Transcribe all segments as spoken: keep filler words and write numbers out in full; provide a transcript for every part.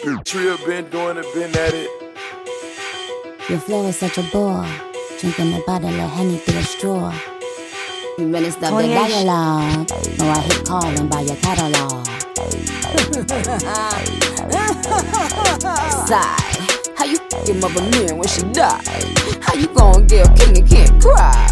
Trill been doing it, been at it. Your flow is such a bore, drinking a bottle of Henny through a straw. You better stop the dialogue, or I hit call and buy your catalog. Sigh, how you f***ing mother man when she die? How you gon' get a king and can't cry?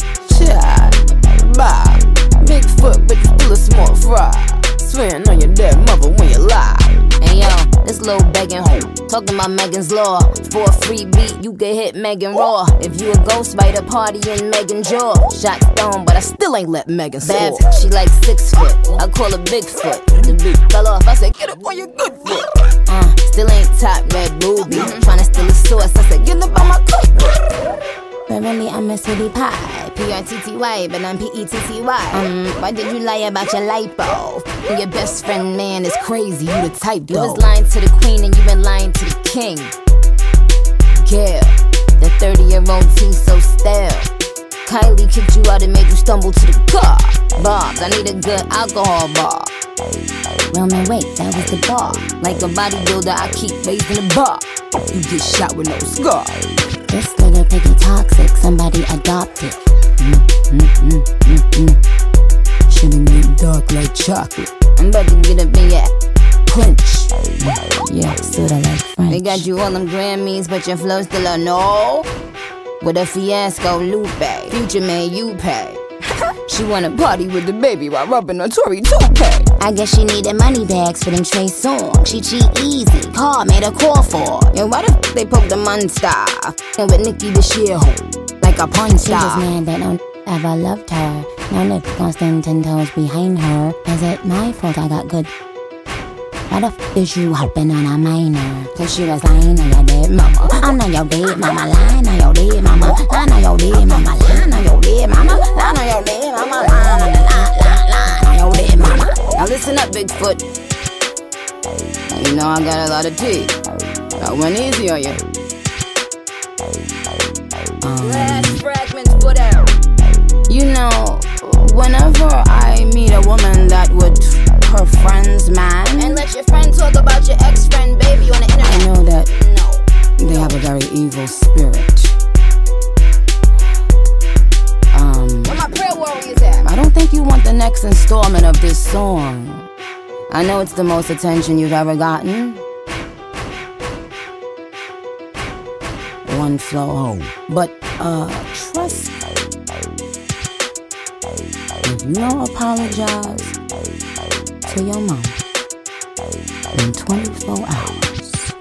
Child, bye, Bigfoot, but you still a small fry. Swearing on your dead mother when you lie. Hey yo, this little begging hoe talking about Megan's Law. For a free beat, you can hit Megan Raw. If you a ghost, bite a party in Megan's jaw. Shot stone, but I still ain't let Megan soar. Bad, she like six foot, I call her Bigfoot. The beat fell off, I said get up on your good foot. Uh, still ain't top red booby, tryna steal a source, I said get up on my cookbook. But really I'm a city pie, P R T T Y, but I'm P E T T Y. Um, why did you lie about your lipo? And your best friend man is crazy, you the type though. You was lying to the queen and you been lying to the king. Yeah, the thirty year old tea so stale. Kylie kicked you out and made you stumble to the car. Bobs, I need a good alcohol bar. Roman, wait, that was the bar. Like a bodybuilder, I keep raising the bar. You get shot with no scar. This little piggy toxic, somebody adopt it. Mm, mm, mm, mm, mm. Shouldn't get dark like chocolate. I'm about to get up in your clench. Yeah, sorta like French. They got you all them Grammys, but your flow still a no. With a fiasco, Lupe, Future man, you pay. She wanna party with the baby while rubbing a Tory toupee. I guess she needed money bags for them Trey songs. She cheat easy, car made a call for. Yo, why the f*** they poke the monster? And with Nicki the shit like a porn star. She was mad that no ever loved her. No nip gon' stand ten toes behind her. Is it my fault I got good? Why the f*** is you hopping on a minor? Cause she was lying on your dead mama. I'm not your dead mama, lying on your dead mama. Lying on your dead mama, lying on your dead mama. Lying on your dead mama, lying on, lying, lying on your dead mama. Now listen up, Bigfoot. Now you know I got a lot of tea. I went easy on you. Um, Last fragments put out. You know, whenever I meet a woman that would her friend's man, and let your friend talk about your ex-friend baby on the internet, I know that no. They have a very evil spirit. Um, Where my prayer warriors at? I don't think you want the next installment of this song. I know it's the most attention you've ever gotten. One flow home. But, uh, trust me. If you don't apologize to your mom in twenty-four hours,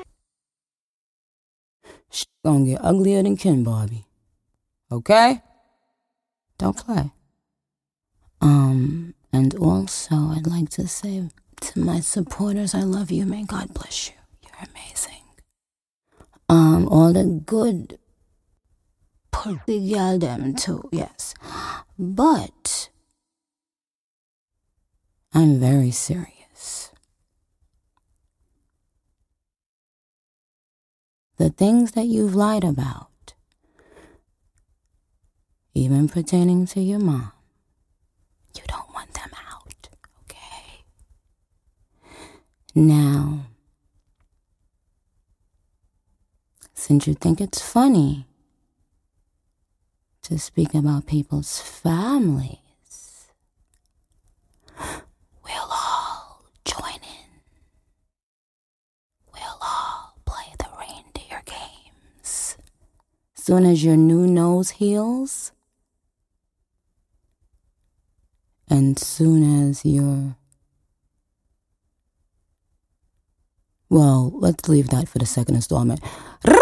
she's gonna get uglier than Ken Barbie. Okay? Don't play. Um, and also I'd like to say to my supporters, I love you. May God bless you. You're amazing. Um, all the good pussy girl them too, yes. But I'm very serious. The things that you've lied about, even pertaining to your mom, you don't want them out, okay? Now, since you think it's funny to speak about people's families, we'll all join in. We'll all play the reindeer games. Soon as your new nose heals, and soon as your... Well, let's leave that for the second installment.